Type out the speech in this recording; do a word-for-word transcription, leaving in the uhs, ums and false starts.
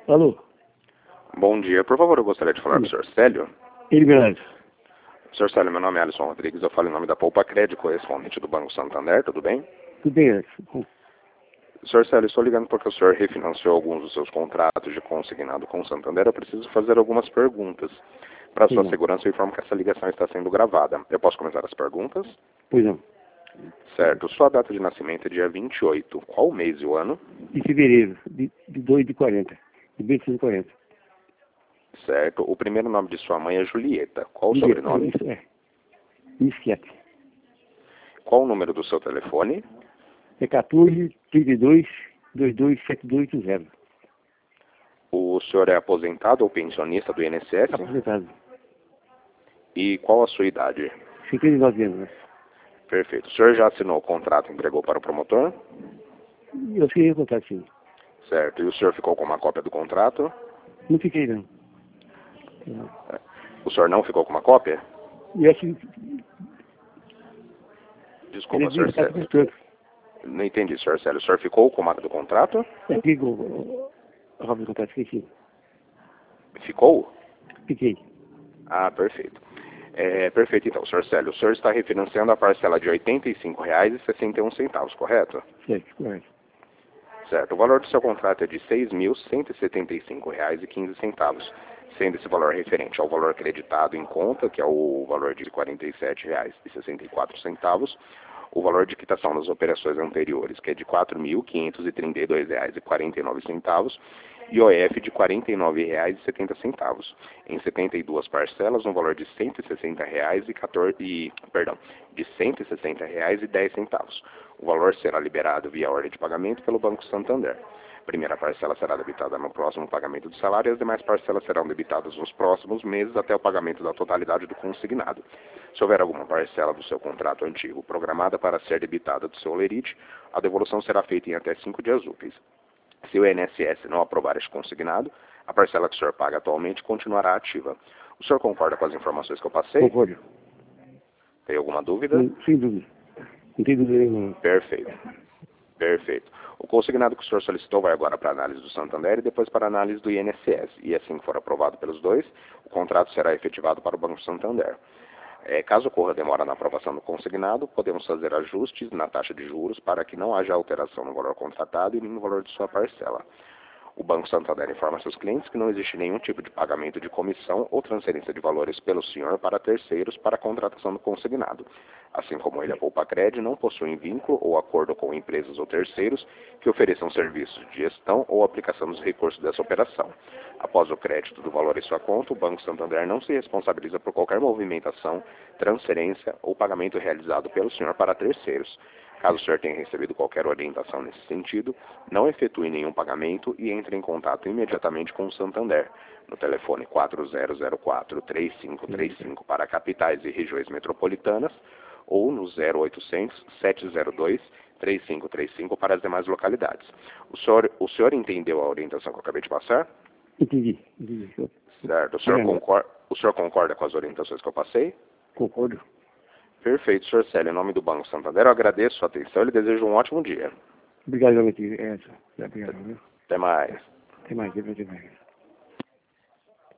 Alô? Bom dia, por favor, eu gostaria de falar com o senhor Célio. Ele mesmo. senhor Célio, meu nome é Alisson Rodrigues, eu falo em nome da Poupa Crédito, correspondente do Banco Santander, tudo bem? Tudo bem, Alisson. senhor Célio, estou ligando porque o senhor refinanciou alguns dos seus contratos de consignado com o Santander. Eu preciso fazer algumas perguntas. Para sua não. segurança, eu informo que essa ligação está sendo gravada. Eu posso começar as perguntas? Pois não. Certo. Sua data de nascimento é dia vinte e oito. Qual o mês e o ano? De fevereiro, de, de dois de quarenta. De vinte e cinco de quarenta. Certo. O primeiro nome de sua mãe é Julieta. Qual o Isso, sobrenome? isso é. Misquiete. Qual o número do seu telefone? É quatorze, trinta e dois, vinte e dois, setenta e dois oitenta. O senhor é aposentado ou pensionista do I N S S? Aposentado. E qual a sua idade? cinquenta e nove anos, né? Perfeito. O senhor já assinou o contrato e entregou para o promotor? Eu fiquei em contato, sim. Certo. E o senhor ficou com uma cópia do contrato? Não fiquei, não. O senhor não ficou com uma cópia? E eu acho que Desculpa, ele senhor está Célio. gostando. Não entendi, senhor Célio. O senhor ficou com uma do contrato? É, fico. A cópia do contrato, esqueci. Ficou? Fiquei. Ah, perfeito. É, perfeito, então, senhor Célio. O senhor está refinanciando a parcela de oitenta e cinco reais e sessenta e um centavos, correto? Certo, correto. Certo. O valor do seu contrato é de seis mil cento e setenta e cinco reais e quinze centavos, sendo esse valor referente ao valor creditado em conta, que é o valor de quarenta e sete reais e sessenta e quatro centavos, o valor de quitação das operações anteriores, que é de quatro mil quinhentos e trinta e dois reais e quarenta e nove centavos, e O F de quarenta e nove reais e setenta centavos, em setenta e duas parcelas, no valor de cento e sessenta reais e quatorze, e, perdão, de cento e sessenta reais e dez centavos. O valor será liberado via ordem de pagamento pelo Banco Santander. A primeira parcela será debitada no próximo pagamento do salário e as demais parcelas serão debitadas nos próximos meses até o pagamento da totalidade do consignado. Se houver alguma parcela do seu contrato antigo programada para ser debitada do seu lerite, a devolução será feita em até cinco dias úteis. Se o I N S S não aprovar este consignado, a parcela que o senhor paga atualmente continuará ativa. O senhor concorda com as informações que eu passei? Concordo. Tem alguma dúvida? Não, sem dúvida. Não tem dúvida nenhuma. Perfeito. Perfeito. O consignado que o senhor solicitou vai agora para a análise do Santander e depois para a análise do I N S S. E assim que for aprovado pelos dois, o contrato será efetivado para o Banco Santander. É, caso ocorra demora na aprovação do consignado, podemos fazer ajustes na taxa de juros para que não haja alteração no valor contratado e nem no valor de sua parcela. O Banco Santander informa seus clientes que não existe nenhum tipo de pagamento de comissão ou transferência de valores pelo senhor para terceiros para a contratação do consignado. Assim como ele, a Poupa Crédito não possui vínculo ou acordo com empresas ou terceiros que ofereçam serviços de gestão ou aplicação dos recursos dessa operação. Após o crédito do valor em sua conta, o Banco Santander não se responsabiliza por qualquer movimentação, transferência ou pagamento realizado pelo senhor para terceiros. Caso o senhor tenha recebido qualquer orientação nesse sentido, não efetue nenhum pagamento e entre em contato imediatamente com o Santander, no telefone quatro zero zero quatro, três cinco três cinco para capitais e regiões metropolitanas ou no zero oitocentos, sete zero dois, três cinco três cinco para as demais localidades. O senhor, o senhor entendeu a orientação que eu acabei de passar? Entendi. Entendi. Certo. O senhor, concorda, o senhor concorda com as orientações que eu passei? Concordo. Perfeito, senhor Célio. Em nome do Banco Santander, eu agradeço a sua atenção e lhe desejo um ótimo dia. Obrigado, realmente. É, obrigado. Viu? Até mais. Até mais, até mais.